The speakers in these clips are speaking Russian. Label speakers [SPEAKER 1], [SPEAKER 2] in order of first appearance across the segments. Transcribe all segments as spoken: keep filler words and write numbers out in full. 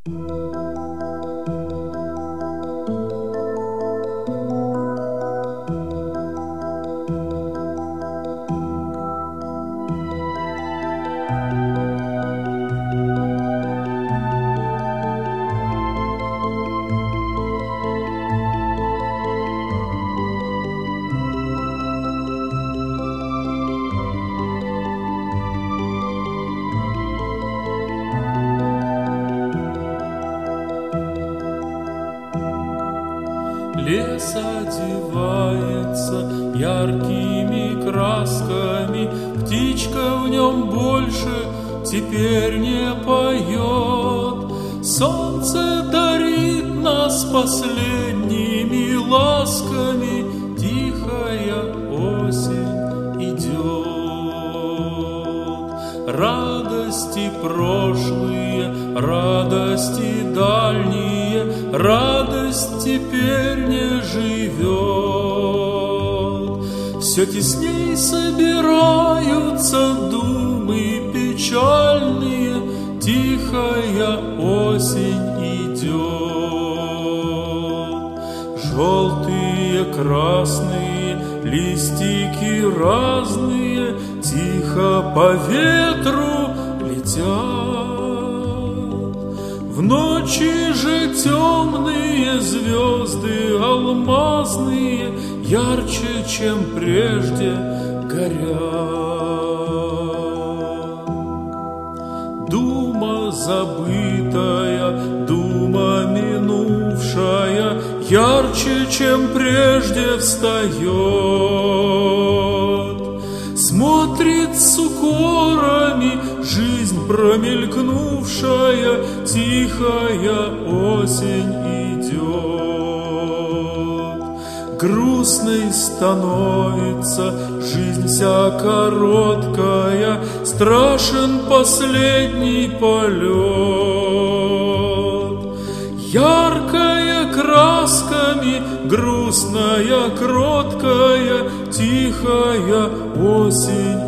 [SPEAKER 1] Лес одевается яркими красками, птичка в нем больше теперь не поет. Солнце дарит нас последними ласками, тихая осень идет. Радости прошлые, радости дальние, радость теперь не живет. Все тесней собираются думы печальные, тихая осень идет. Желтые, красные, листики разные тихо по ветру летят. В ночи же темные звезды алмазные ярче, чем прежде, горят. Дума забытая, дума минувшая ярче, чем прежде, встает. Смотрит с укорами жизнь промелькнувшая, тихая осень идет. Грустной становится жизнь вся короткая, страшен последний полет. Яркая красками, грустная, кроткая, тихая осень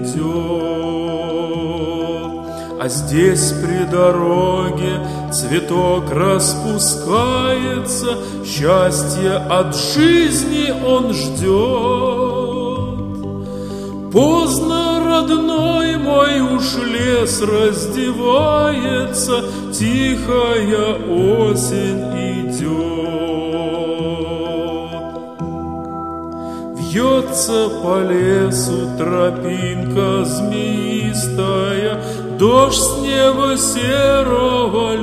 [SPEAKER 1] идет. А здесь при дороге цветок распускается, счастье от жизни он ждет. Поздно, родной мой, уж лес раздевается, тихая осень идет. Вьется по лесу тропинка змеистая, дождь с неба серого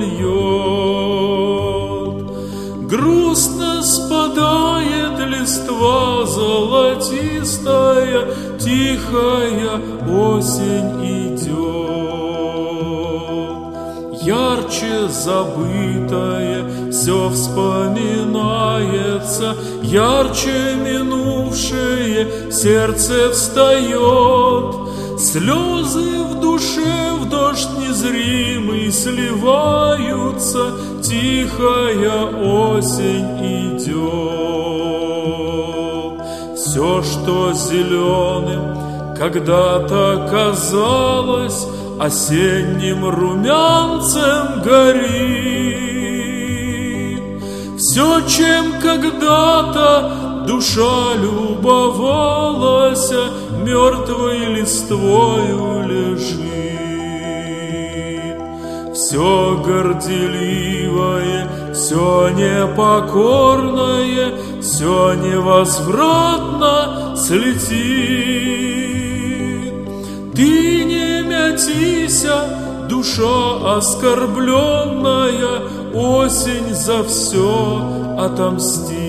[SPEAKER 1] льет. Грустно спадает листва золотистая, тихая осень идет. Ярче забытое все вспоминается, ярче минувшее в сердце встает. Слезы в душе в дождь незримый сливаются, тихая осень идет. Все, что зеленым когда-то казалось, осенним румянцем горит. Все, чем когда-то душа любовалась, мертвой листвою лежит. Все горделивое, все непокорное, все невозвратно слетит. Ты не мятися, душа оскорбленная, осень за все отомстит.